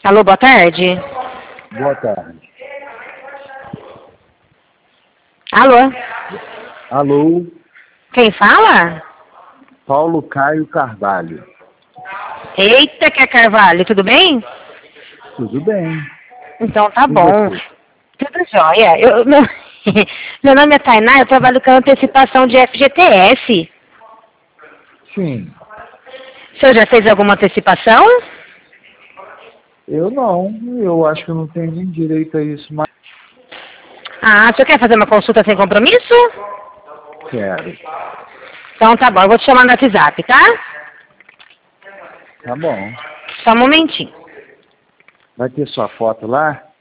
Alô, boa tarde. Boa tarde. Alô? Alô, Quem fala? Paulo Caio Carvalho. Eita, que é Carvalho, tudo bem? Tudo bem? Então tá E bom. você? Tudo jóia. Meu nome é Tainá, eu trabalho com antecipação de FGTS. Sim. O senhor já fez alguma antecipação? Eu não. Eu acho que eu não tenho nem direito a isso, mas Ah, o senhor quer fazer uma consulta sem compromisso? quero. Então tá bom, eu vou te chamar no WhatsApp, tá? Tá bom. Só um momentinho. Vai ter sua foto lá?